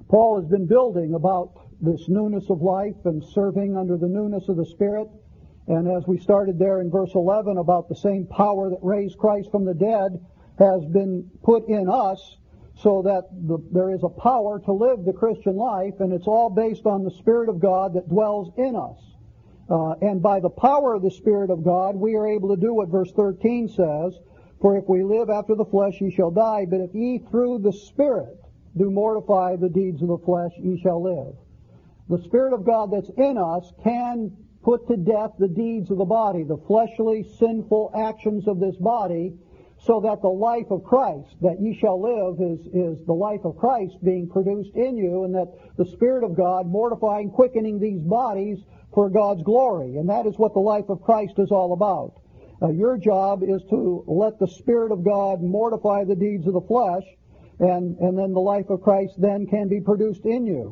Paul has been building about this newness of life and serving under the newness of the Spirit. And as we started there in verse 11 about the same power that raised Christ from the dead has been put in us, so that there is a power to live the Christian life, and it's all based on the Spirit of God that dwells in us. And by the power of the Spirit of God, we are able to do what verse 13 says, "For if we live after the flesh, ye shall die, but if ye through the Spirit do mortify the deeds of the flesh, ye shall live." The Spirit of God that's in us can put to death the deeds of the body, the fleshly, sinful actions of this body, so that the life of Christ, that ye shall live, is the life of Christ being produced in you, and that the Spirit of God mortifying, quickening these bodies for God's glory. And that is what the life of Christ is all about. Your job is to let the Spirit of God mortify the deeds of the flesh, and then the life of Christ then can be produced in you.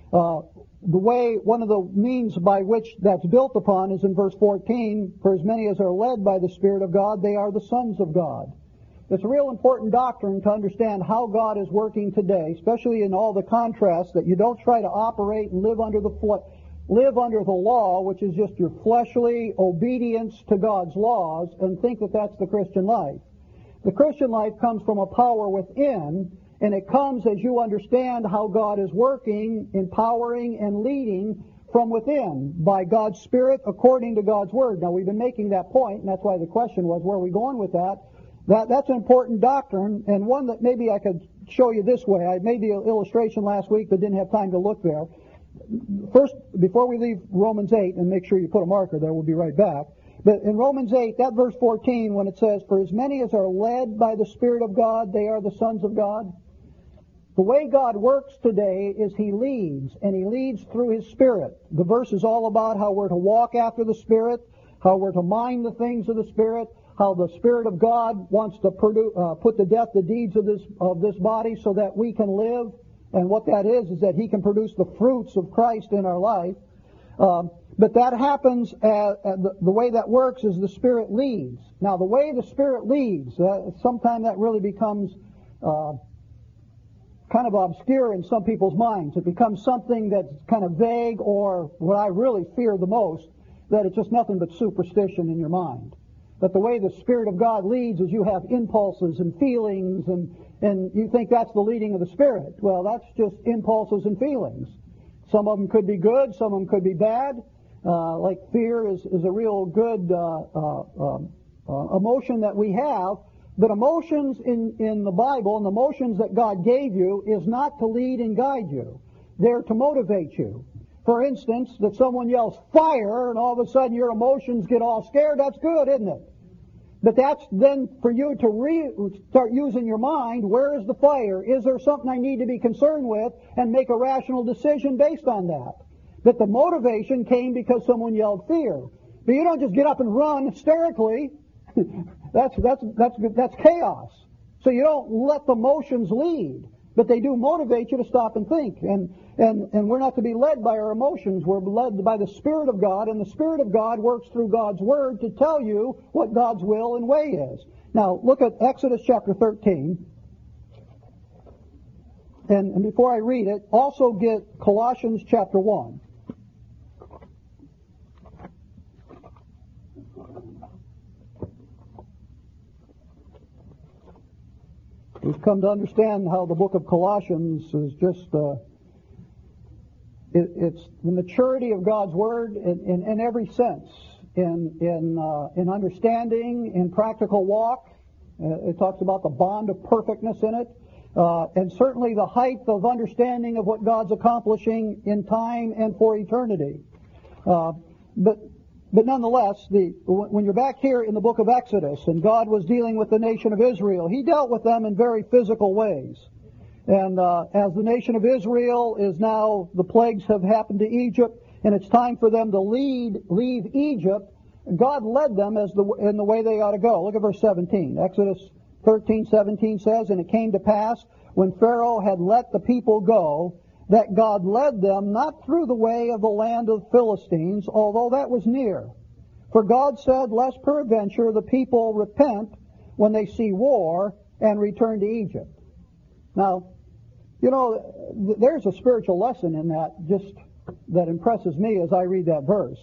One of the means by which that's built upon is in verse 14, "For as many as are led by the Spirit of God, they are the sons of God." It's a real important doctrine to understand how God is working today, especially in all the contrasts, that you don't try to operate and live under the law, which is just your fleshly obedience to God's laws, and think that that's the Christian life. The Christian life comes from a power within, and it comes as you understand how God is working, empowering, and leading from within by God's Spirit according to God's Word. Now, we've been making that point, and that's why the question was, where are we going with that? That's an important doctrine, and one that maybe I could show you this way. I made the illustration last week, but didn't have time to look there. First, before we leave Romans 8, and make sure you put a marker there, we'll be right back. But in Romans 8, that verse 14, when it says, "For as many as are led by the Spirit of God, they are the sons of God." The way God works today is He leads, and He leads through His Spirit. The verse is all about how we're to walk after the Spirit, how we're to mind the things of the Spirit, how the Spirit of God wants to put to death the deeds of this body so that we can live. And what that is that He can produce the fruits of Christ in our life. But that happens, the way that works is the Spirit leads. Now, the way the Spirit leads, sometimes that really becomes kind of obscure in some people's minds. It becomes something that's kind of vague, or what I really fear the most, that it's just nothing but superstition in your mind. But the way the Spirit of God leads is you have impulses and feelings, and you think that's the leading of the Spirit. Well, that's just impulses and feelings. Some of them could be good, some of them could be bad. Like fear is a real good emotion that we have. But emotions in the Bible, and the emotions that God gave you, is not to lead and guide you. They're to motivate you. For instance, that someone yells fire, and all of a sudden your emotions get all scared, that's good, isn't it? But that's then for you to start using your mind. Where is the fire? Is there something I need to be concerned with? And make a rational decision based on that. But the motivation came because someone yelled fear. But you don't just get up and run hysterically. That's chaos. So you don't let the emotions lead. But they do motivate you to stop and think. And we're not to be led by our emotions. We're led by the Spirit of God, and the Spirit of God works through God's Word to tell you what God's will and way is. Now, look at Exodus chapter 13. And before I read it, also get Colossians chapter 1. We've come to understand how the book of Colossians is just, it's the maturity of God's Word in every sense, in understanding, in practical walk. It talks about the bond of perfectness in it, and certainly the height of understanding of what God's accomplishing in time and for eternity. But nonetheless, when you're back here in the book of Exodus, and God was dealing with the nation of Israel, He dealt with them in very physical ways. And as the nation of Israel is now, the plagues have happened to Egypt, and it's time for them to leave Egypt, God led them in the way they ought to go. Look at verse 17. Exodus 13:17 says, "And it came to pass, when Pharaoh had let the people go, that God led them not through the way of the land of the Philistines, although that was near. For God said, lest peradventure the people repent when they see war and return to Egypt." Now, You know, there's a spiritual lesson in that that impresses me as I read that verse.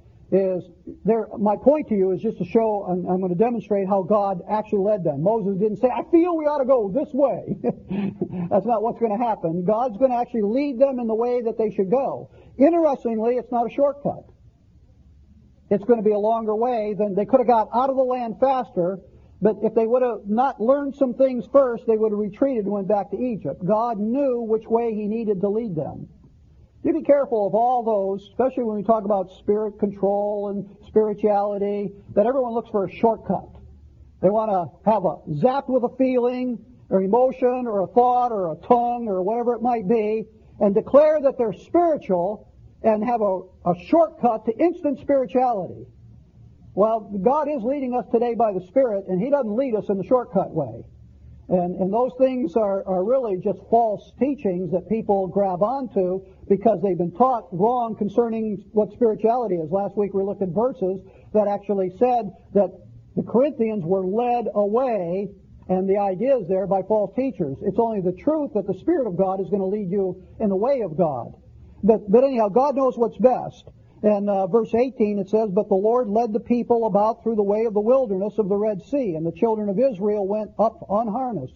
My point to you is just to show, I'm going to demonstrate how God actually led them. Moses didn't say, I feel we ought to go this way. That's not what's going to happen. God's going to actually lead them in the way that they should go. Interestingly, it's not a shortcut. It's going to be a longer way than they could have got out of the land faster, but if they would have not learned some things first, they would have retreated and went back to Egypt. God knew which way He needed to lead them. You be careful of all those, especially when we talk about spirit control and spirituality, that everyone looks for a shortcut. They want to have a zapped with a feeling or emotion or a thought or a tongue or whatever it might be and declare that they're spiritual and have a shortcut to instant spirituality. Well, God is leading us today by the Spirit, and He doesn't lead us in the shortcut way. And those things are really just false teachings that people grab onto because they've been taught wrong concerning what spirituality is. Last week we looked at verses that actually said that the Corinthians were led away, and the idea is there by false teachers. It's only the truth that the Spirit of God is going to lead you in the way of God. But anyhow, God knows what's best. And verse 18 it says, But the Lord led the people about through the way of the wilderness of the Red Sea, and the children of Israel went up harnessed,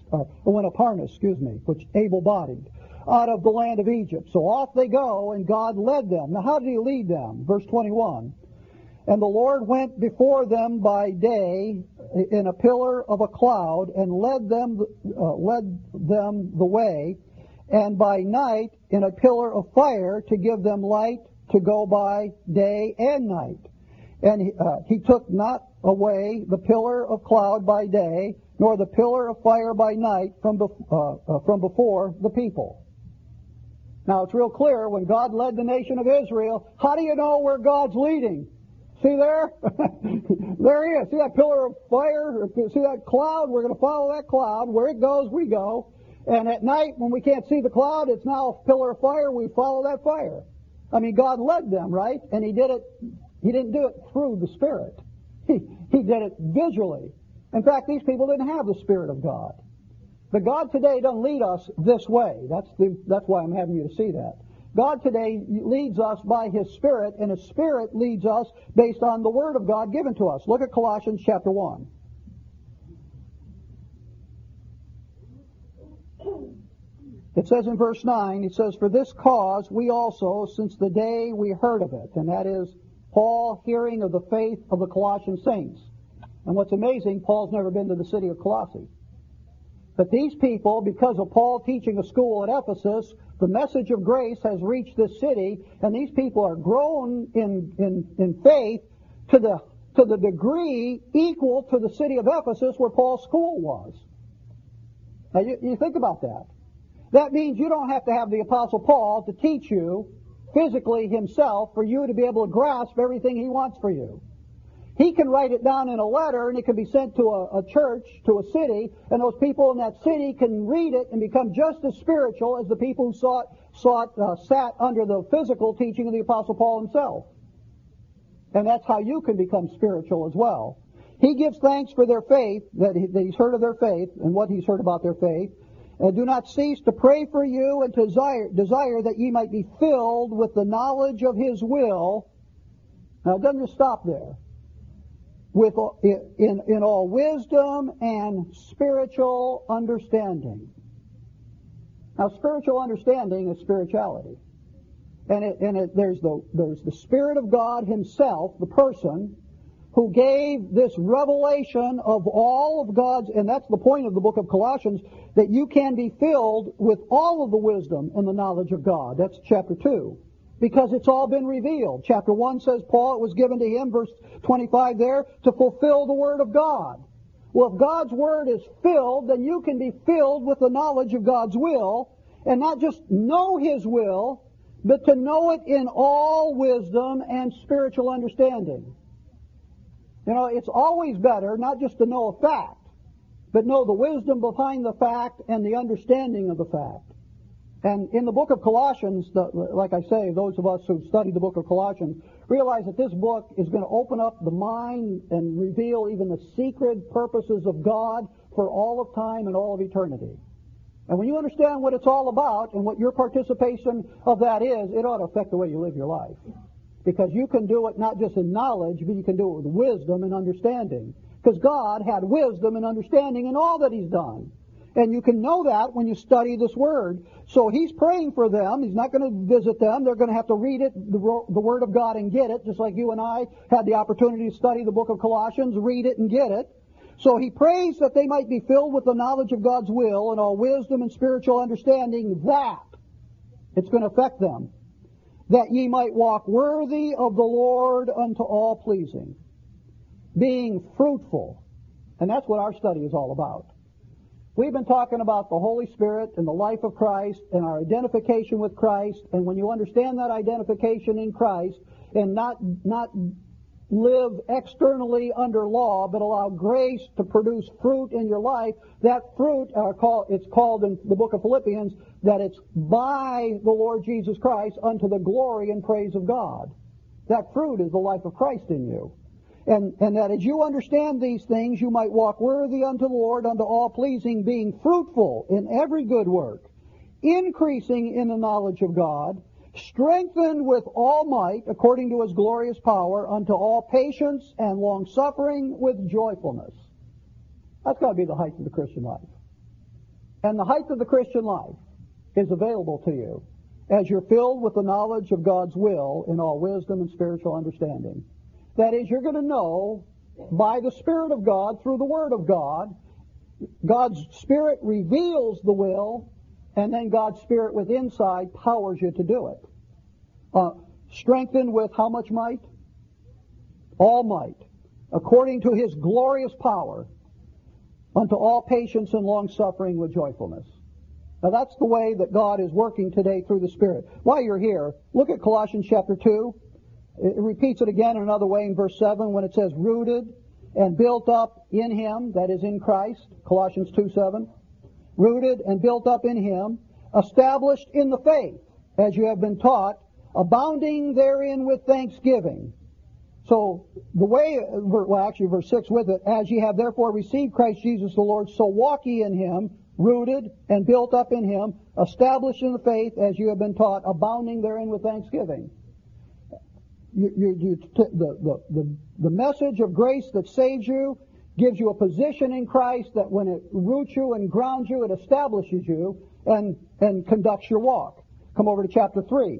which able-bodied, out of the land of Egypt. So off they go, and God led them. Now how did He lead them? Verse 21. And the Lord went before them by day in a pillar of a cloud, and led them the way, and by night in a pillar of fire to give them light to go by day and night. And he took not away the pillar of cloud by day, nor the pillar of fire by night from before the people. Now it's real clear, when God led the nation of Israel, how do you know where God's leading? See there? There He is. See that pillar of fire? See that cloud? We're going to follow that cloud. Where it goes, we go. And at night, when we can't see the cloud, it's now a pillar of fire. We follow that fire. I mean, God led them, right? And He did it. He didn't do it through the Spirit. He did it visually. In fact, these people didn't have the Spirit of God. But God today doesn't lead us this way. That's why I'm having you to see that. God today leads us by His Spirit, and His Spirit leads us based on the Word of God given to us. Look at Colossians chapter 1. It says in verse 9, it says, For this cause we also, since the day we heard of it, and that is Paul hearing of the faith of the Colossian saints. And what's amazing, Paul's never been to the city of Colossae. But these people, because of Paul teaching a school at Ephesus, the message of grace has reached this city, and these people are grown in faith to the degree equal to the city of Ephesus where Paul's school was. Now you think about that. That means you don't have to have the Apostle Paul to teach you physically himself for you to be able to grasp everything he wants for you. He can write it down in a letter, and it can be sent to a church, to a city, and those people in that city can read it and become just as spiritual as the people who sat under the physical teaching of the Apostle Paul himself. And that's how you can become spiritual as well. He gives thanks for their faith, that he's heard of their faith, and what he's heard about their faith. Do not cease to pray for you and to desire that ye might be filled with the knowledge of His will. Now, it doesn't just stop there. In all wisdom and spiritual understanding. Now, spiritual understanding is spirituality. There's the Spirit of God Himself, the person, who gave this revelation of all of God's, and that's the point of the book of Colossians, that you can be filled with all of the wisdom and the knowledge of God. That's chapter 2. Because it's all been revealed. Chapter 1 says, Paul, it was given to him, verse 25 there, to fulfill the Word of God. Well, if God's Word is filled, then you can be filled with the knowledge of God's will, and not just know His will, but to know it in all wisdom and spiritual understanding. You know, it's always better not just to know a fact, but know the wisdom behind the fact and the understanding of the fact. And in the book of Colossians, like I say, those of us who've studied the book of Colossians realize that this book is going to open up the mind and reveal even the secret purposes of God for all of time and all of eternity. And when you understand what it's all about and what your participation of that is, it ought to affect the way you live your life. Because you can do it not just in knowledge, but you can do it with wisdom and understanding. Because God had wisdom and understanding in all that He's done. And you can know that when you study this Word. So He's praying for them. He's not going to visit them. They're going to have to read it, the Word of God, and get it, just like you and I had the opportunity to study the book of Colossians, read it and get it. So He prays that they might be filled with the knowledge of God's will and all wisdom and spiritual understanding, that it's going to affect them, that ye might walk worthy of the Lord unto all pleasing, being fruitful. And that's what our study is all about. We've been talking about the Holy Spirit and the life of Christ and our identification with Christ. And when you understand that identification in Christ and not live externally under law, but allow grace to produce fruit in your life, that fruit, it's called in the book of Philippians, that it's by the Lord Jesus Christ unto the glory and praise of God. That fruit is the life of Christ in you. And that as you understand these things, you might walk worthy unto the Lord, unto all pleasing, being fruitful in every good work, increasing in the knowledge of God, strengthened with all might, according to His glorious power, unto all patience and long-suffering with joyfulness. That's got to be the height of the Christian life. And the height of the Christian life is available to you as you're filled with the knowledge of God's will in all wisdom and spiritual understanding. That is, you're going to know by the Spirit of God, through the Word of God, God's Spirit reveals the will, and then God's Spirit with inside powers you to do it. Strengthened with how much might? All might. According to His glorious power, unto all patience and long-suffering with joyfulness. Now that's the way that God is working today through the Spirit. While you're here, look at Colossians chapter 2. It repeats it again in another way in verse 7 when it says, rooted and built up in Him, that is in Christ, Colossians 2:7. Rooted and built up in Him, established in the faith, as you have been taught, abounding therein with thanksgiving. So the way, verse 6 with it, as ye have therefore received Christ Jesus the Lord, so walk ye in Him, rooted and built up in Him, established in the faith, as you have been taught, abounding therein with thanksgiving. The message of grace that saves you gives you a position in Christ that when it roots you and grounds you, it establishes you and conducts your walk. Come over to chapter 3.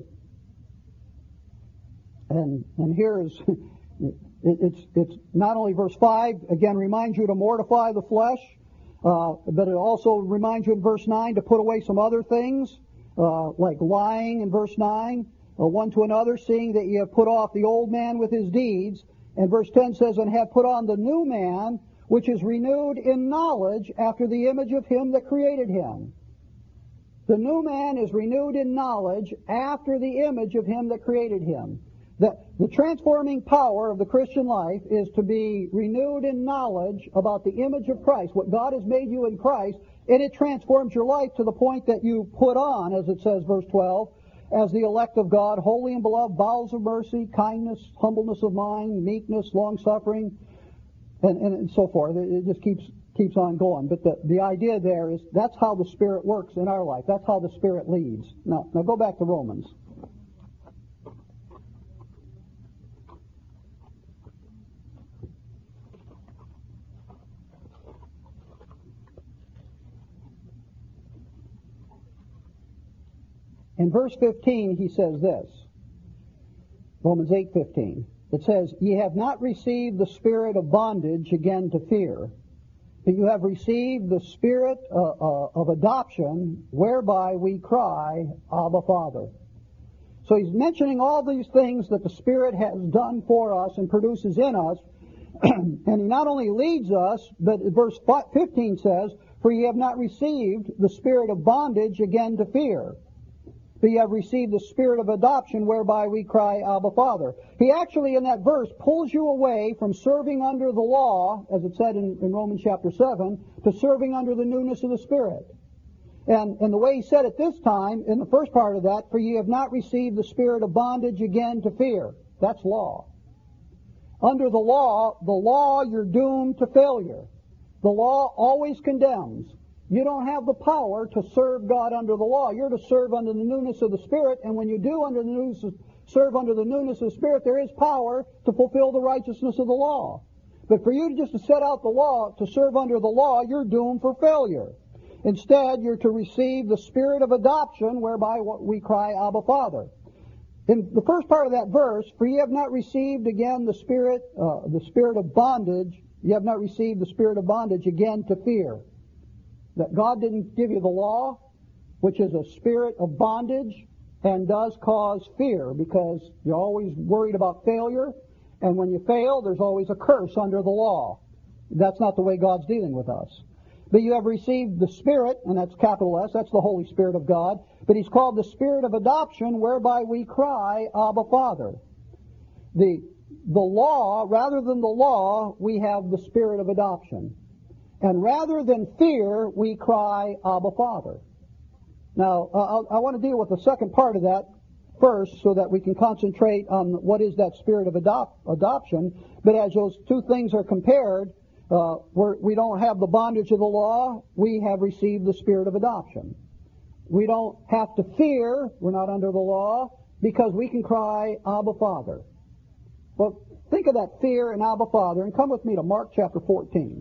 And here is, it's not only verse 5, again reminds you to mortify the flesh, but it also reminds you in verse 9 to put away some other things, like lying in verse 9, one to another, seeing that ye have put off the old man with his deeds. And verse 10 says, and have put on the new man, which is renewed in knowledge after the image of Him that created him. The new man is renewed in knowledge after the image of Him that created him. The transforming power of the Christian life is to be renewed in knowledge about the image of Christ, what God has made you in Christ, and it transforms your life to the point that you put on, as it says, verse 12, as the elect of God, holy and beloved, bowels of mercy, kindness, humbleness of mind, meekness, long-suffering, and so forth. It just keeps on going. But the idea there is that's how the Spirit works in our life. That's how the Spirit leads. Now go back to Romans. In verse 15, he says this, Romans 8:15. It says, ye have not received the spirit of bondage again to fear, but you have received the spirit of adoption, whereby we cry, Abba, Father. So he's mentioning all these things that the Spirit has done for us and produces in us, and He not only leads us, but verse 15 says, for ye have not received the spirit of bondage again to fear, but ye have received the spirit of adoption, whereby we cry, Abba, Father. He actually, in that verse, pulls you away from serving under the law, as it said in Romans chapter 7, to serving under the newness of the Spirit. And the way he said it this time, in the first part of that, for ye have not received the spirit of bondage again to fear. That's law. Under the law, you're doomed to failure. The law always condemns. You don't have the power to serve God under the law. You're to serve under the newness of the Spirit, and when you do serve under the newness of the Spirit, there is power to fulfill the righteousness of the law. But for you just to set out the law, to serve under the law, you're doomed for failure. Instead, you're to receive the Spirit of adoption, whereby we cry, Abba, Father. In the first part of that verse, for ye have not received again the spirit of bondage, ye have not received the spirit of bondage again to fear. That God didn't give you the law, which is a spirit of bondage and does cause fear, because you're always worried about failure, and when you fail, there's always a curse under the law. That's not the way God's dealing with us. But you have received the Spirit, and that's capital S, that's the Holy Spirit of God, but He's called the Spirit of adoption, whereby we cry, Abba, Father. The law, rather than the law, we have the Spirit of adoption. And rather than fear, we cry, Abba, Father. Now, I want to deal with the second part of that first so that we can concentrate on what is that Spirit of adoption. But as those two things are compared, we don't have the bondage of the law, we have received the Spirit of adoption. We don't have to fear, we're not under the law, because we can cry, Abba, Father. Well, think of that fear and Abba, Father, and come with me to Mark chapter 14.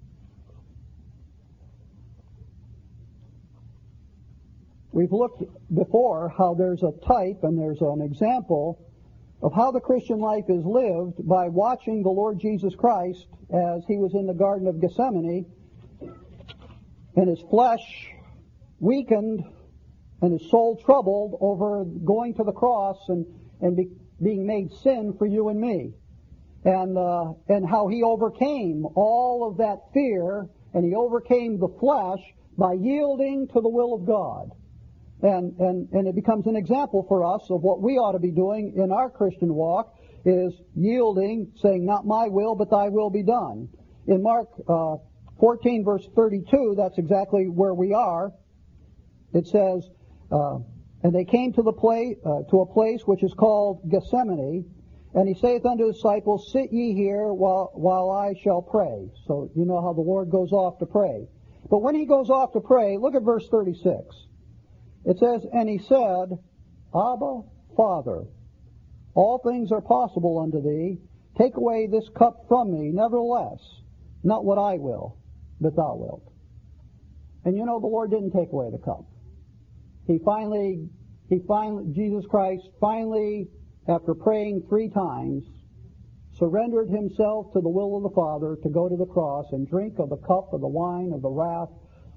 We've looked before how there's a type and there's an example of how the Christian life is lived by watching the Lord Jesus Christ as He was in the Garden of Gethsemane, and His flesh weakened and His soul troubled over going to the cross and being made sin for you and me. And how He overcame all of that fear, and He overcame the flesh by yielding to the will of God. And it becomes an example for us of what we ought to be doing in our Christian walk, is yielding, saying, not my will, but thy will be done. In Mark 14, verse 32, that's exactly where we are. It says, and they came to a place which is called Gethsemane, and He saith unto His disciples, sit ye here while I shall pray. So you know how the Lord goes off to pray. But when He goes off to pray, look at verse 36. It says, and He said, Abba, Father, all things are possible unto Thee. Take away this cup from me. Nevertheless, not what I will, but Thou wilt. And you know the Lord didn't take away the cup. Jesus Christ finally, after praying 3 times, surrendered Himself to the will of the Father to go to the cross and drink of the cup of the wine of the wrath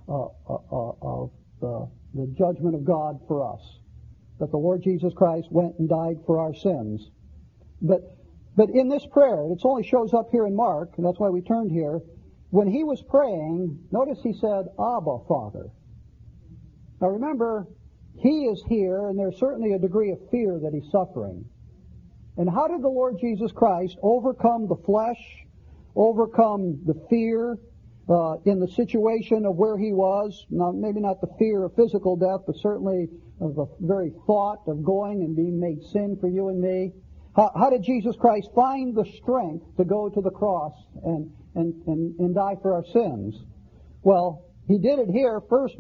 of the judgment of God for us. That the Lord Jesus Christ went and died for our sins. But in this prayer, it only shows up here in Mark, and that's why we turned here. When He was praying, notice He said, Abba, Father. Now remember, He is here, and there's certainly a degree of fear that He's suffering. And how did the Lord Jesus Christ overcome the flesh, overcome the fear, in the situation of where He was? Now, maybe not the fear of physical death, but certainly of the very thought of going and being made sin for you and me. How did Jesus Christ find the strength to go to the cross and die for our sins? Well, He did it here first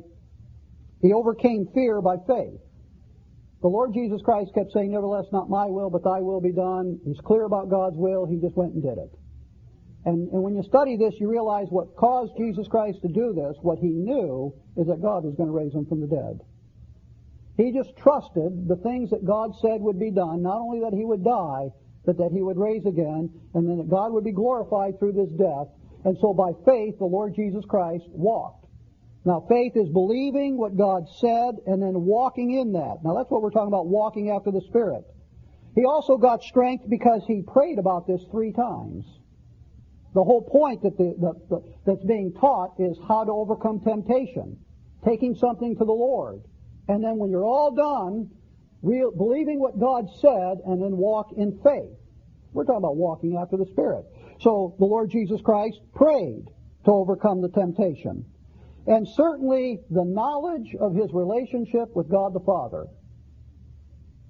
He overcame fear by faith. The Lord Jesus Christ kept saying, nevertheless, not my will, but thy will be done. He's clear about God's will. He just went and did it. And when you study this, you realize what caused Jesus Christ to do this, what He knew, is that God was going to raise Him from the dead. He just trusted the things that God said would be done, not only that He would die, but that He would raise again, and then that God would be glorified through this death. And so by faith, the Lord Jesus Christ walked. Now, faith is believing what God said and then walking in that. Now, that's what we're talking about, walking after the Spirit. He also got strength because He prayed about this 3 times. The whole point that's being taught is how to overcome temptation, taking something to the Lord. And then when you're all done, believing what God said, and then walk in faith. We're talking about walking after the Spirit. So the Lord Jesus Christ prayed to overcome the temptation. And certainly the knowledge of His relationship with God the Father.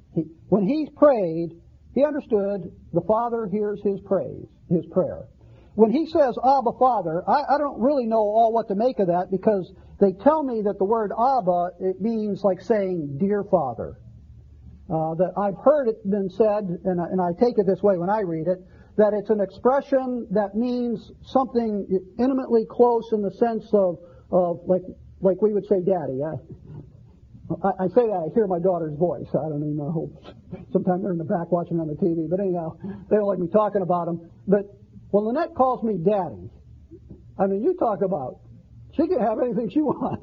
When He prayed, He understood the Father hears His prayer. when he says Abba Father, I don't really know all what to make of that, because they tell me that the word Abba, it means like saying dear Father. That I've heard it been said, and I take it this way when I read it, that it's an expression that means something intimately close in the sense of like we would say daddy. I say that, I hear my daughter's voice. I don't even know. Sometimes they're in the back watching on the TV. But anyhow, they don't like me talking about them. But when Lynette calls me daddy, I mean, you talk about, she can have anything she wants.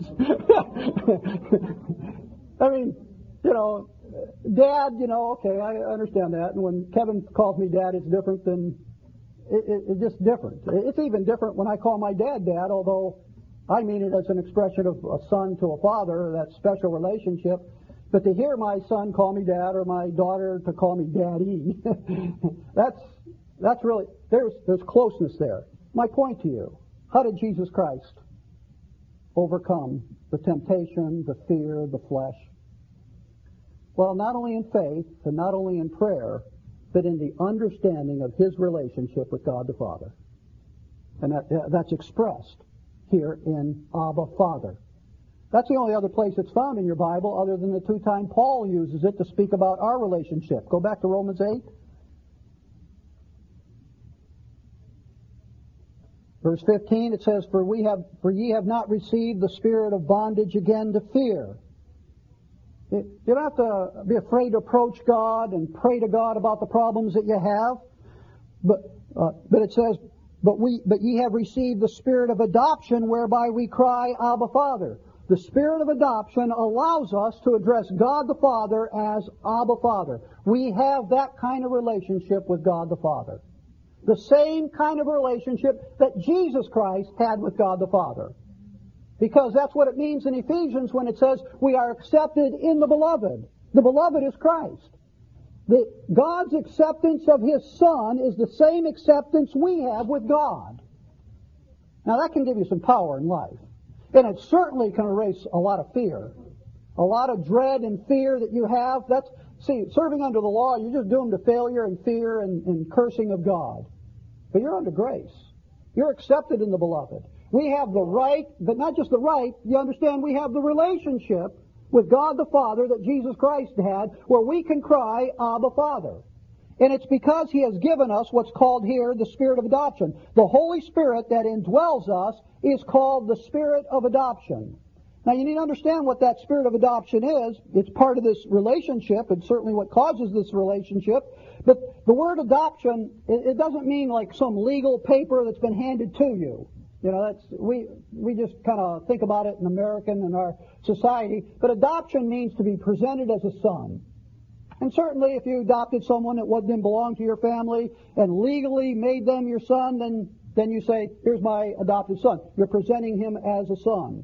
I mean, you know, Dad, you know, okay, I understand that. And when Kevin calls me Dad, it's different than, it's just different. It's even different when I call my dad Dad, although I mean it as an expression of a son to a father, that special relationship. But to hear my son call me Dad or my daughter to call me Daddy, that's really, there's closeness there. My point to you, how did Jesus Christ overcome the temptation, the fear, the flesh? Well, not only in faith and not only in prayer, but in the understanding of his relationship with God the Father. And that's expressed here in Abba Father. That's the only other place it's found in your Bible other than the two times Paul uses it to speak about our relationship. Go back to Romans 8. Verse 15, it says, For ye have not received the spirit of bondage again to fear. You don't have to be afraid to approach God and pray to God about the problems that you have. But it says, But ye have received the spirit of adoption, whereby we cry, Abba, Father. The spirit of adoption allows us to address God the Father as Abba, Father. We have that kind of relationship with God the Father. The same kind of relationship that Jesus Christ had with God the Father. Because that's what it means in Ephesians when it says we are accepted in the Beloved. The Beloved is Christ. God's acceptance of His Son is the same acceptance we have with God. Now that can give you some power in life. And it certainly can erase a lot of fear. A lot of dread and fear that you have. Serving under the law, you're just doomed to failure and fear and cursing of God. But you're under grace. You're accepted in the Beloved. We have the right, but not just the right, you understand, we have the relationship with God the Father that Jesus Christ had, where we can cry, Abba, Father. And it's because He has given us what's called here the Spirit of adoption. The Holy Spirit that indwells us is called the Spirit of adoption. Now you need to understand what that Spirit of adoption is. It's part of this relationship, and certainly what causes this relationship. But the word adoption, it doesn't mean like some legal paper that's been handed to you. You know, we just kind of think about it in American and our society. But adoption means to be presented as a son. And certainly if you adopted someone that didn't belong to your family and legally made them your son, then you say, here's my adopted son. You're presenting him as a son.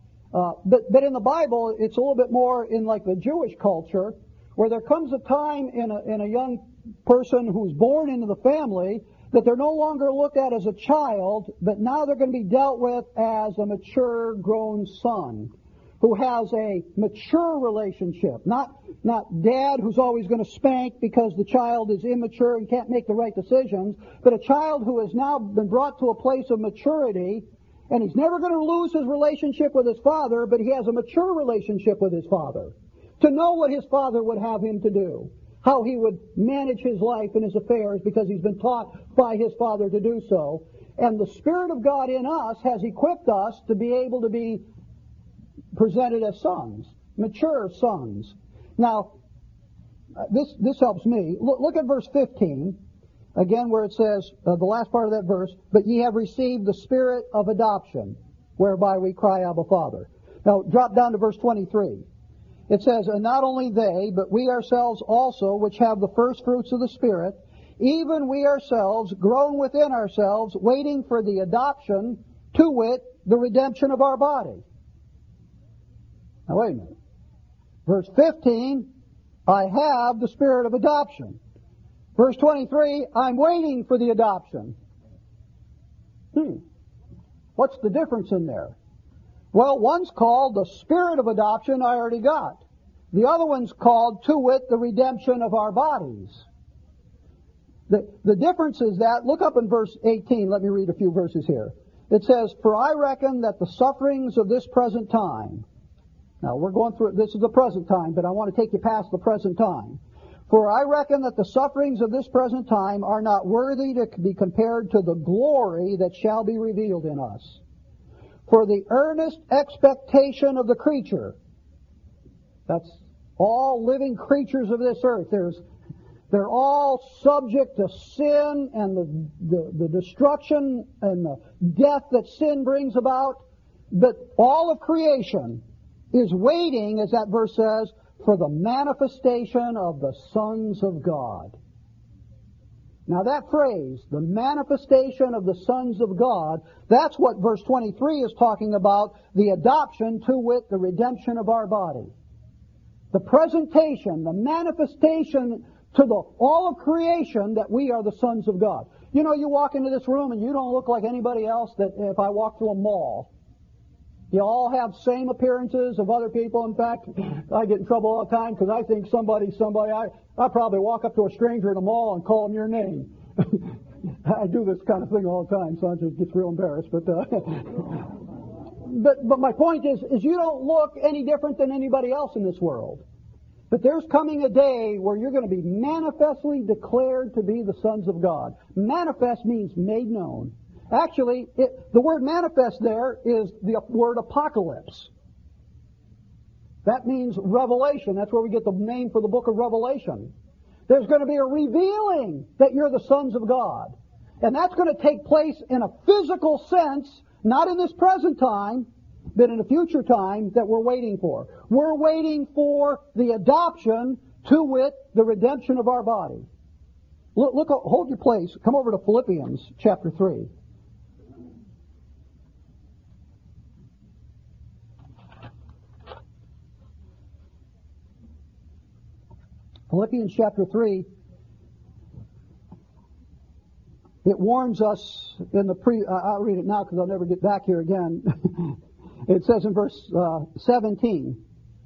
But in the Bible, it's a little bit more in like the Jewish culture, where there comes a time in a young person who's born into the family that they're no longer looked at as a child, but now they're going to be dealt with as a mature, grown son who has a mature relationship. Not dad who's always going to spank because the child is immature and can't make the right decisions, but a child who has now been brought to a place of maturity, and he's never going to lose his relationship with his father, but he has a mature relationship with his father. To know what his father would have him to do. How he would manage his life and his affairs because he's been taught by his father to do so. And the Spirit of God in us has equipped us to be able to be presented as sons, mature sons. Now, this helps me. Look at verse 15, again where it says, the last part of that verse, But ye have received the Spirit of adoption, whereby we cry, Abba, Father. Now, drop down to verse 23. It says, And not only they, but we ourselves also, which have the first fruits of the Spirit, even we ourselves, grown within ourselves, waiting for the adoption, to wit, the redemption of our body. Now wait a minute. Verse 15, I have the Spirit of adoption. Verse 23, I'm waiting for the adoption. What's the difference in there? Well, one's called the Spirit of adoption, I already got. The other one's called, to wit, the redemption of our bodies. The difference is that, look up in verse 18, let me read a few verses here. It says, "For I reckon that the sufferings of this present time," now we're going through, this is the present time, but I want to take you past the present time. "For I reckon that the sufferings of this present time are not worthy to be compared to the glory that shall be revealed in us. For the earnest expectation of the creature," that's all living creatures of this earth, they're all subject to sin and the destruction and the death that sin brings about. But all of creation is waiting, as that verse says, for the manifestation of the sons of God. Now that phrase, the manifestation of the sons of God, that's what verse 23 is talking about, the adoption, to wit, the redemption of our body. The presentation, the manifestation to all of creation that we are the sons of God. You know, you walk into this room and you don't look like anybody else that if I walk through a mall. You all have same appearances of other people. In fact, I get in trouble all the time because I think somebody, I probably walk up to a stranger in a mall and call them your name. I do this kind of thing all the time, so I just get real embarrassed. But my point is you don't look any different than anybody else in this world. But there's coming a day where you're going to be manifestly declared to be the sons of God. Manifest means made known. Actually, the word manifest there is the word apocalypse. That means revelation. That's where we get the name for the book of Revelation. There's going to be a revealing that you're the sons of God. And that's going to take place in a physical sense, not in this present time, but in a future time that we're waiting for. We're waiting for the adoption, to wit, the redemption of our body. Look, hold your place. Come over to Philippians chapter 3. Philippians chapter 3, it warns us in the I'll read it now because I'll never get back here again. It says in verse 17,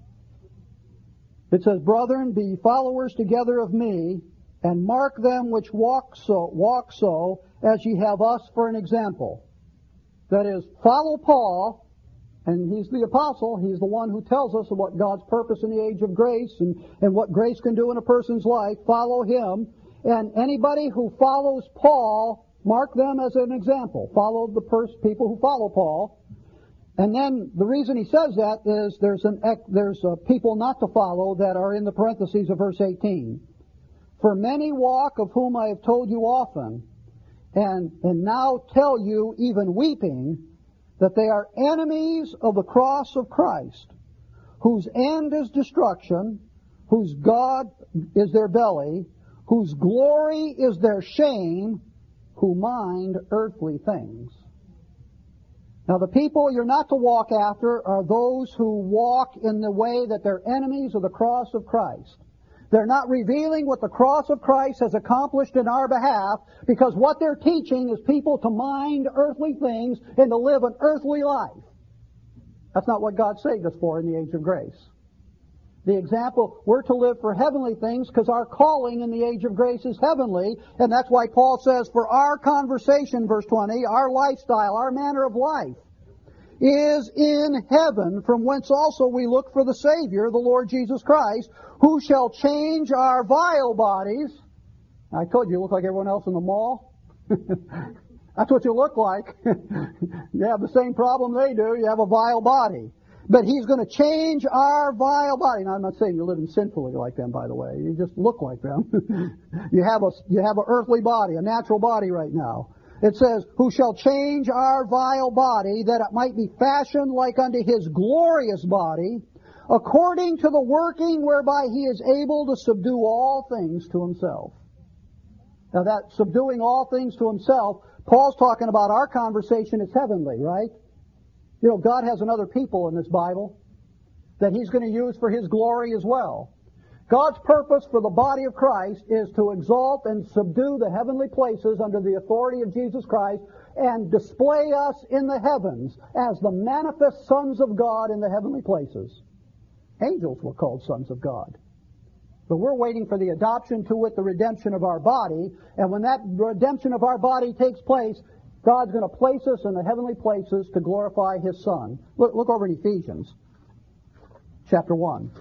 it says, "Brethren, be followers together of me, and mark them which walk so, as ye have us for an example." That is, follow Paul, and he's the apostle. He's the one who tells us what God's purpose in the age of grace and what grace can do in a person's life. Follow him. And anybody who follows Paul, mark them as an example. Follow the people who follow Paul. And then the reason he says that is there's people not to follow that are in the parentheses of verse 18. "For many walk, of whom I have told you often, and now tell you, even weeping, that they are enemies of the cross of Christ, whose end is destruction, whose God is their belly, whose glory is their shame, who mind earthly things." Now the people you're not to walk after are those who walk in the way that they're enemies of the cross of Christ. They're not revealing what the cross of Christ has accomplished in our behalf, because what they're teaching is people to mind earthly things and to live an earthly life. That's not what God saved us for in the age of grace. The example, we're to live for heavenly things because our calling in the age of grace is heavenly, and that's why Paul says, "For our conversation," verse 20, "our lifestyle, our manner of life, is in heaven, from whence also we look for the Savior, the Lord Jesus Christ, who shall change our vile bodies." I told you look like everyone else in the mall. That's what you look like. You have the same problem they do. You have a vile body. But He's going to change our vile body. Now, I'm not saying you're living sinfully like them, by the way. You just look like them. You have an earthly body, a natural body right now. It says, "Who shall change our vile body, that it might be fashioned like unto His glorious body, according to the working whereby He is able to subdue all things to Himself." Now that subduing all things to Himself, Paul's talking about our conversation is heavenly, right? You know, God has another people in this Bible that He's going to use for His glory as well. God's purpose for the body of Christ is to exalt and subdue the heavenly places under the authority of Jesus Christ and display us in the heavens as the manifest sons of God in the heavenly places. Angels were called sons of God. But we're waiting for the adoption to wit, the redemption of our body. And when that redemption of our body takes place, God's going to place us in the heavenly places to glorify His Son. Look over in Ephesians chapter 1.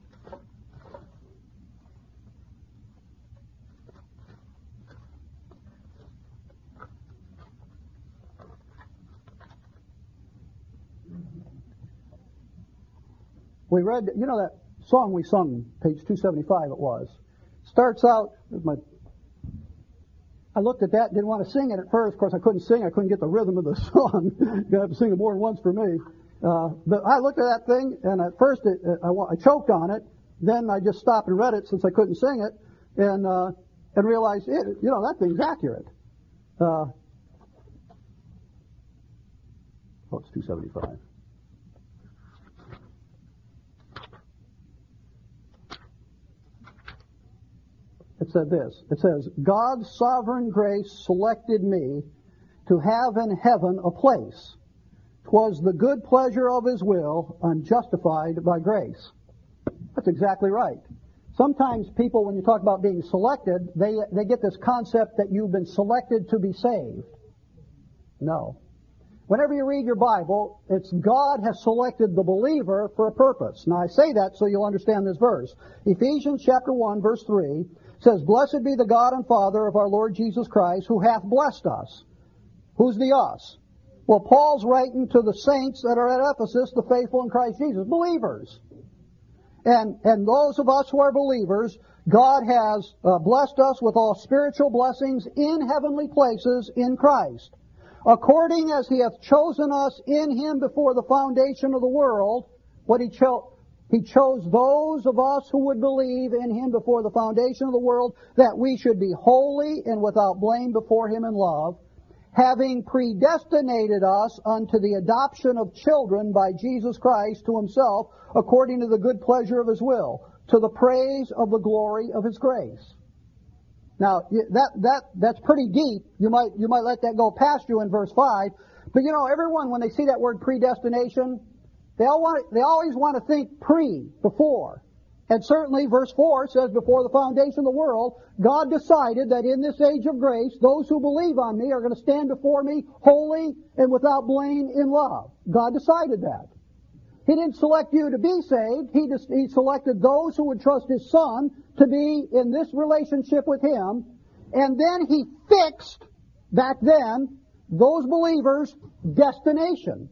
We read, you know that song we sung, page 275 it was. Starts out, I looked at that, didn't want to sing it at first. Of course, I couldn't sing. I couldn't get the rhythm of the song. You have to sing it more than once for me. But I looked at that thing, and at first I choked on it. Then I just stopped and read it since I couldn't sing it, and realized, that thing's accurate. It's 275. It said this. It says, God's sovereign grace selected me to have in heaven a place. 'Twas the good pleasure of His will, unjustified by grace. That's exactly right. Sometimes people, when you talk about being selected, they get this concept that you've been selected to be saved. No. Whenever you read your Bible, it's God has selected the believer for a purpose. Now I say that so you'll understand this verse. Ephesians chapter 1, verse 3 says, Blessed be the God and Father of our Lord Jesus Christ, who hath blessed us. Who's the us? Well, Paul's writing to the saints that are at Ephesus, the faithful in Christ Jesus, believers. And those of us who are believers, God has blessed us with all spiritual blessings in heavenly places in Christ, according as He hath chosen us in Him before the foundation of the world. What He chose those of us who would believe in Him before the foundation of the world, that we should be holy and without blame before Him in love, having predestinated us unto the adoption of children by Jesus Christ to Himself, according to the good pleasure of His will, to the praise of the glory of His grace. Now, that's pretty deep. You might let that go past you in verse 5. But everyone, when they see that word predestination, they always want to think before. And certainly verse 4 says, before the foundation of the world, God decided that in this age of grace, those who believe on me are going to stand before me holy and without blame in love. God decided that. He didn't select you to be saved. He selected those who would trust His Son to be in this relationship with Him. And then He fixed, back then, those believers' destination.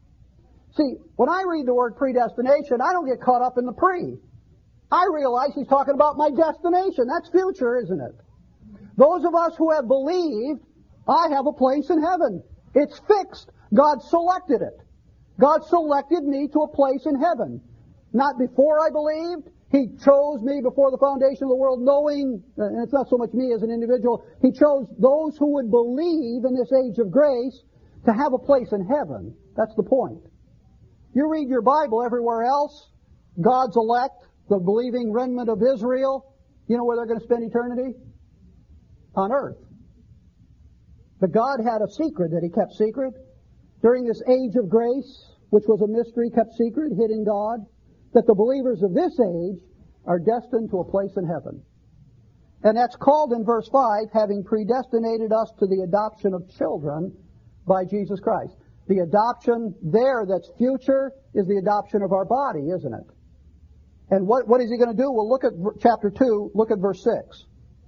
See, when I read the word predestination, I don't get caught up in the pre. I realize He's talking about my destination. That's future, isn't it? Those of us who have believed, I have a place in heaven. It's fixed. God selected it. God selected me to a place in heaven. Not before I believed. He chose me before the foundation of the world, knowing, and it's not so much me as an individual, He chose those who would believe in this age of grace to have a place in heaven. That's the point. You read your Bible everywhere else, God's elect, the believing remnant of Israel, you know where they're going to spend eternity? On earth. But God had a secret that He kept secret. During this age of grace, which was a mystery kept secret, hid in God, that the believers of this age are destined to a place in heaven. And that's called in verse 5, having predestinated us to the adoption of children by Jesus Christ. The adoption there that's future is the adoption of our body, isn't it? And what is He going to do? Well, look at chapter 2, look at verse 6.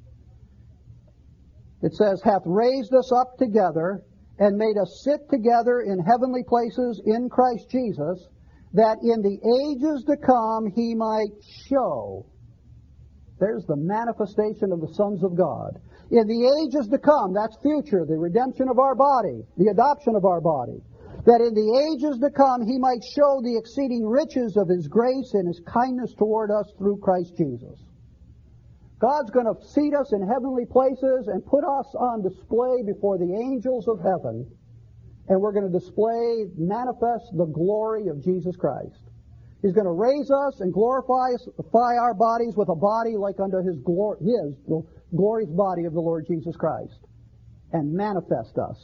It says, hath raised us up together and made us sit together in heavenly places in Christ Jesus, that in the ages to come He might show. There's the manifestation of the sons of God. In the ages to come, that's future, the redemption of our body, the adoption of our body. That in the ages to come He might show the exceeding riches of His grace and His kindness toward us through Christ Jesus. God's going to seat us in heavenly places and put us on display before the angels of heaven. And we're going to manifest the glory of Jesus Christ. He's going to raise us and glorify our bodies with a body like unto His glorious body of the Lord Jesus Christ. And manifest us.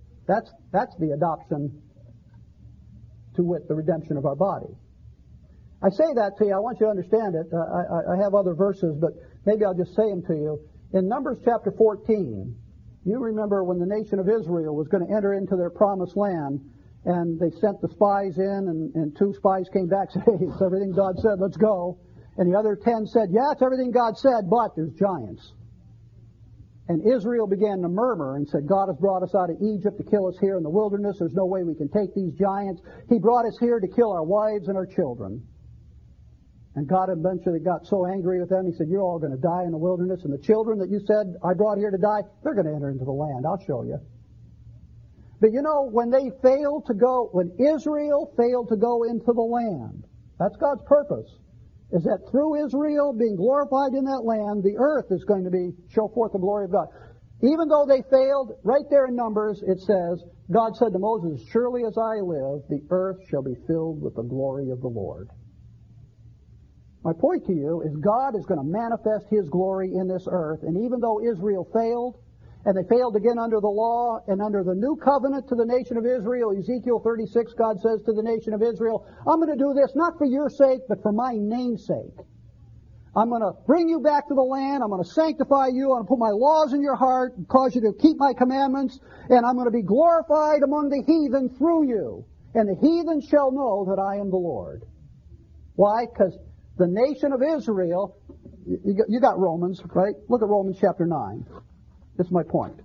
That's the adoption, to wit, the redemption of our body. I say that to you. I want you to understand it. I have other verses, but maybe I'll just say them to you. In Numbers chapter 14, you remember when the nation of Israel was going to enter into their promised land, and they sent the spies in, and 2 spies came back and said, hey, it's everything God said, let's go. And the other 10 said, yeah, it's everything God said, but there's giants. And Israel began to murmur and said, God has brought us out of Egypt to kill us here in the wilderness. There's no way we can take these giants. He brought us here to kill our wives and our children. And God eventually got so angry with them, he said, you're all going to die in the wilderness, and the children that you said I brought here to die, they're going to enter into the land. I'll show you. But you know, when Israel failed to go into the land, that's God's purpose, is that through Israel being glorified in that land, the earth is going to show forth the glory of God. Even though they failed, right there in Numbers, it says, God said to Moses, surely as I live, the earth shall be filled with the glory of the Lord. My point to you is God is going to manifest His glory in this earth, and even though Israel failed, and they failed again under the law and under the new covenant to the nation of Israel, Ezekiel 36, God says to the nation of Israel, I'm going to do this not for your sake, but for my name's sake. I'm going to bring you back to the land. I'm going to sanctify you. I'm going to put my laws in your heart and cause you to keep my commandments. And I'm going to be glorified among the heathen through you. And the heathen shall know that I am the Lord. Why? Because the nation of Israel, you got Romans, right? Look at Romans chapter 9. This is my point.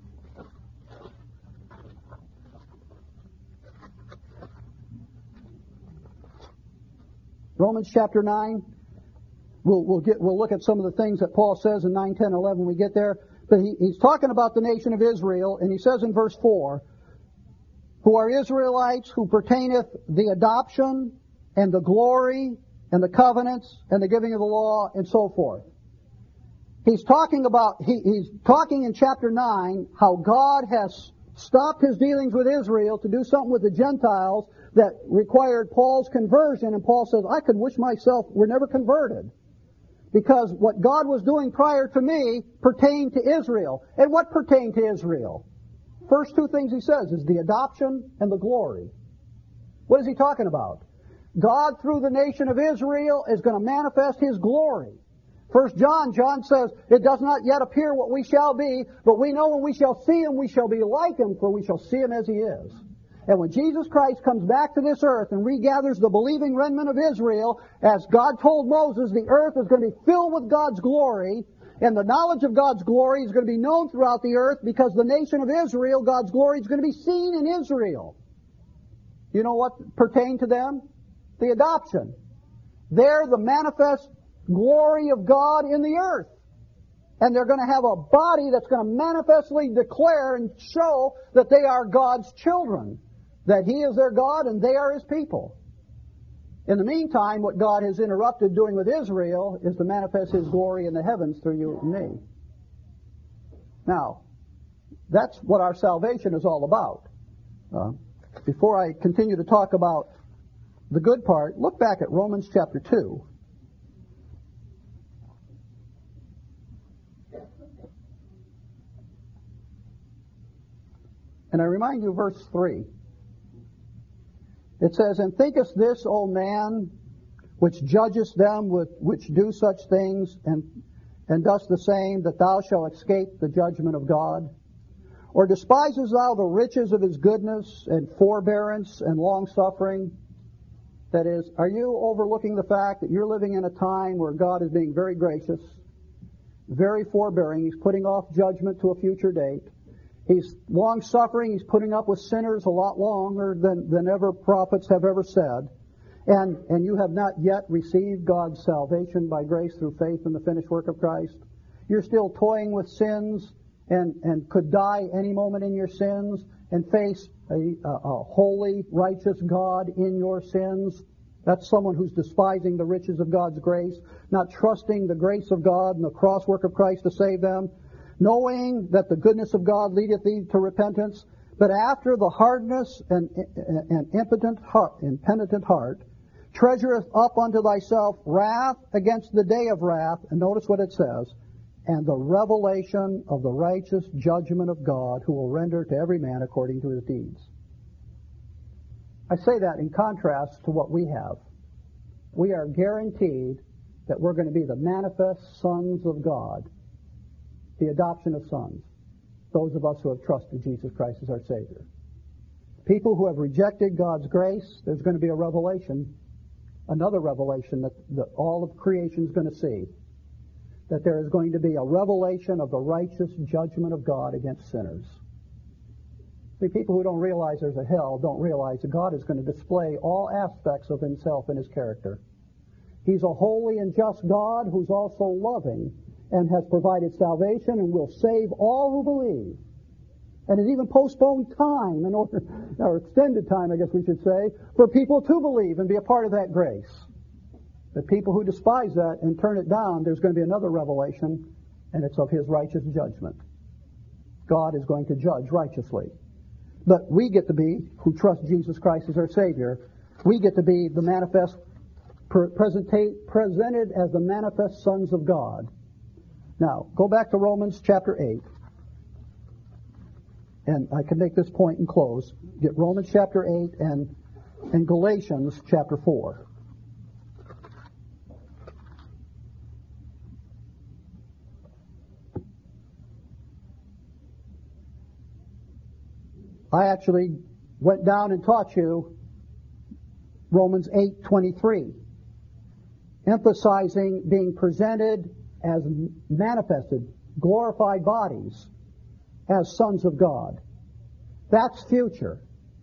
Romans chapter 9. We'll look at some of the things that Paul says in 9, 10, 11 when we get there. But he's talking about the nation of Israel, and he says in verse 4, who are Israelites, who pertaineth the adoption and the glory and the covenants and the giving of the law and so forth. He's talking in chapter 9 how God has stopped His dealings with Israel to do something with the Gentiles that required Paul's conversion, and Paul says, I could wish myself were never converted. Because what God was doing prior to me pertained to Israel. And what pertained to Israel? First 2 things he says is the adoption and the glory. What is he talking about? God, through the nation of Israel, is going to manifest His glory. 1 John says, it does not yet appear what we shall be, but we know when we shall see Him, we shall be like Him, for we shall see Him as He is. And when Jesus Christ comes back to this earth and regathers the believing remnant of Israel, as God told Moses, the earth is going to be filled with God's glory, and the knowledge of God's glory is going to be known throughout the earth because the nation of Israel, God's glory is going to be seen in Israel. You know what pertained to them? The adoption. They're the manifest glory of God in the earth. And they're going to have a body that's going to manifestly declare and show that they are God's children. That He is their God and they are His people. In the meantime, what God has interrupted doing with Israel is to manifest His glory in the heavens through you and me. Now, that's what our salvation is all about. Before I continue to talk about the good part, look back at Romans chapter 2. And I remind you verse 3. It says, and thinkest this, O man, which judgest them which do such things, and dost the same, that thou shalt escape the judgment of God? Or despisest thou the riches of His goodness, and forbearance, and long-suffering? That is, are you overlooking the fact that you're living in a time where God is being very gracious, very forbearing? He's putting off judgment to a future date. He's long-suffering. He's putting up with sinners a lot longer than ever prophets have ever said. And you have not yet received God's salvation by grace through faith in the finished work of Christ. You're still toying with sins and could die any moment in your sins and face a holy, righteous God in your sins. That's someone who's despising the riches of God's grace, not trusting the grace of God and the cross work of Christ to save them. Knowing that the goodness of God leadeth thee to repentance, but after the hardness and impenitent heart, treasureth up unto thyself wrath against the day of wrath, and notice what it says, and the revelation of the righteous judgment of God, who will render to every man according to his deeds. I say that in contrast to what we have. we are guaranteed that we're going to be the manifest sons of God, the adoption of sons, those of us who have trusted Jesus Christ as our Savior. People who have rejected God's grace, there's going to be a revelation, another revelation that all of creation is going to see, that there is going to be a revelation of the righteous judgment of God against sinners. See, people who don't realize there's a hell don't realize that God is going to display all aspects of Himself and His character. He's a holy and just God who's also loving and has provided salvation and will save all who believe. And has even postponed time in order, or extended time, I guess we should say, for people to believe and be a part of that grace. The people who despise that and turn it down, there's going to be another revelation, and it's of His righteous judgment. God is going to judge righteously. But we get to be, who trust Jesus Christ as our Savior, we get to be the manifest, presented as the manifest sons of God. Now, go back to Romans chapter 8. And I can make this point and close. Get Romans chapter 8 and Galatians chapter 4. I actually went down and taught you Romans 8:23, emphasizing being presented as manifested, glorified bodies as sons of God. That's future.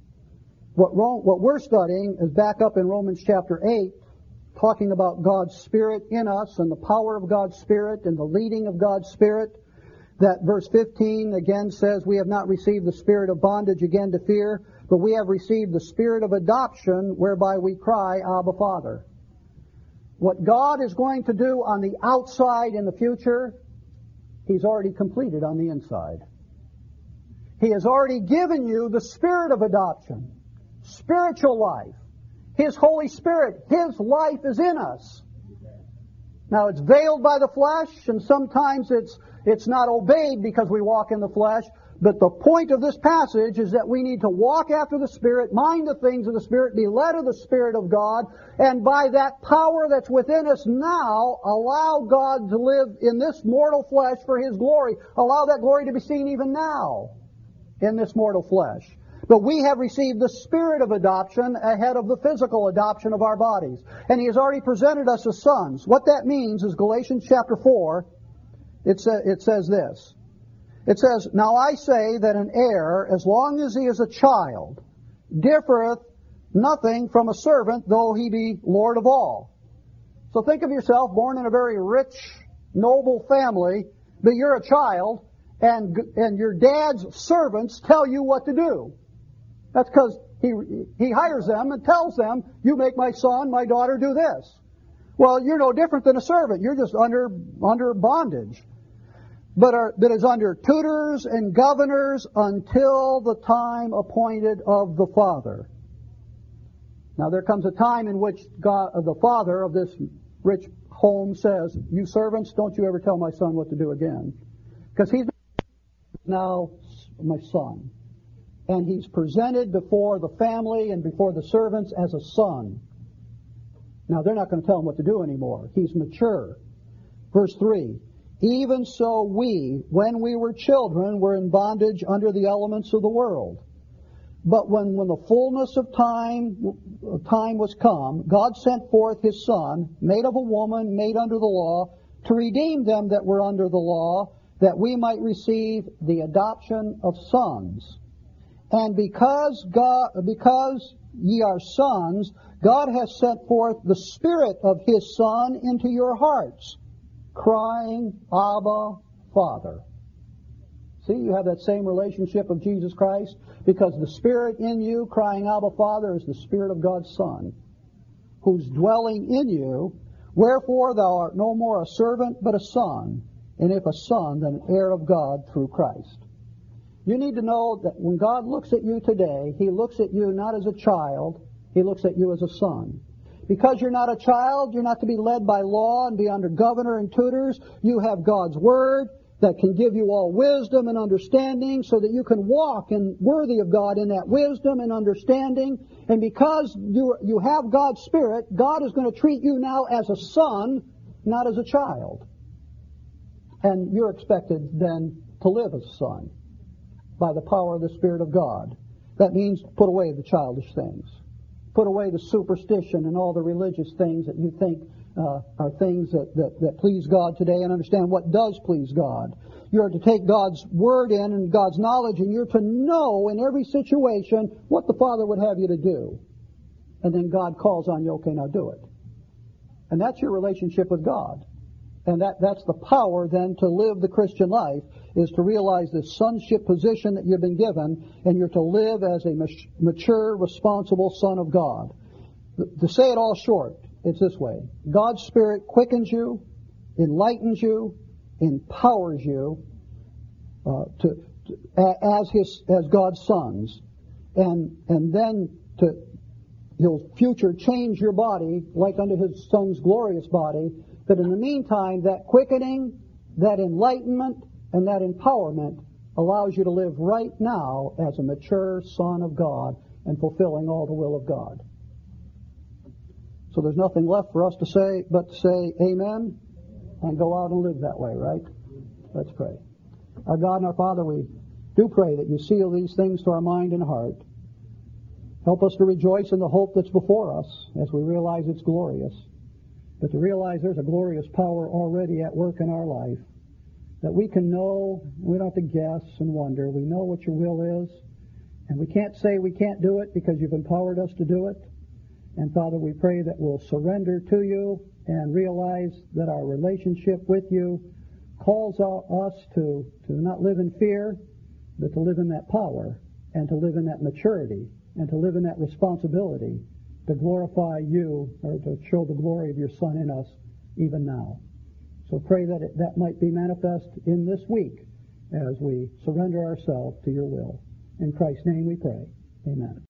What we're studying is back up in Romans chapter 8, talking about God's Spirit in us and the power of God's Spirit and the leading of God's Spirit. That verse 15 again says, we have not received the spirit of bondage again to fear, but we have received the spirit of adoption, whereby we cry, Abba, Father. What God is going to do on the outside in the future, He's already completed on the inside. He has already given you the spirit of adoption, spiritual life. His Holy Spirit, His life is in us. Now it's veiled by the flesh, and sometimes it's not obeyed because we walk in the flesh. But the point of this passage is that we need to walk after the Spirit, mind the things of the Spirit, be led of the Spirit of God, and by that power that's within us now, allow God to live in this mortal flesh for His glory. Allow that glory to be seen even now in this mortal flesh. But we have received the spirit of adoption ahead of the physical adoption of our bodies. And He has already presented us as sons. What that means is Galatians chapter 4, it says this. It says, now I say that an heir, as long as he is a child, differeth nothing from a servant, though he be Lord of all. So think of yourself born in a very rich, noble family, but you're a child, and your dad's servants tell you what to do. That's because he hires them and tells them, you make my son, my daughter do this. Well, you're no different than a servant. You're just under bondage. But is under tutors and governors until the time appointed of the Father. Now there comes a time in which God, the Father of this rich home says, you servants, don't you ever tell my son what to do again. Because he's now my son. And he's presented before the family and before the servants as a son. Now they're not going to tell him what to do anymore. He's mature. Verse 3, even so we, when we were children, were in bondage under the elements of the world. But when the fullness of time was come, God sent forth His Son, made of a woman, made under the law, to redeem them that were under the law, that we might receive the adoption of sons. And because ye are sons, God has sent forth the Spirit of His Son into your hearts, crying, Abba, Father. See, you have that same relationship of Jesus Christ, because the Spirit in you, crying, Abba, Father, is the Spirit of God's Son, who's dwelling in you. Wherefore thou art no more a servant, but a son, and if a son, then an heir of God through Christ. You need to know that when God looks at you today, He looks at you not as a child, He looks at you as a son. Because you're not a child, you're not to be led by law and be under governor and tutors. You have God's Word. that can give you all wisdom and understanding so that you can walk in worthy of God in that wisdom and understanding. And because you have God's Spirit, God is going to treat you now as a son, not as a child. And you're expected then to live as a son by the power of the Spirit of God. That means put away the childish things. Put away the superstition and all the religious things that you think are things that please God today, and understand what does please God. You're to take God's Word in and God's knowledge, and you're to know in every situation what the Father would have you to do. And then God calls on you, okay, now do it. And that's your relationship with God. And that's the power then to live the Christian life, is to realize this sonship position that you've been given, and you're to live as a mature, responsible son of God. To say it all short, it's this way. God's Spirit quickens you, enlightens you, empowers you as God's sons. And then He'll future change your body like unto His Son's glorious body. But in the meantime, that quickening, that enlightenment, and that empowerment allows you to live right now as a mature son of God and fulfilling all the will of God. So there's nothing left for us to say but to say amen and go out and live that way, right? Let's pray. Our God and our Father, we do pray that you seal these things to our mind and heart. Help us to rejoice in the hope that's before us as we realize it's glorious. But to realize there's a glorious power already at work in our life, that we can know, we don't have to guess and wonder. We know what your will is, and we can't say we can't do it because you've empowered us to do it. And Father, we pray that we'll surrender to you and realize that our relationship with you calls us to not live in fear, but to live in that power and to live in that maturity and to live in that responsibility to glorify you, or to show the glory of your Son in us even now. So pray that that might be manifest in this week as we surrender ourselves to your will. In Christ's name we pray. Amen.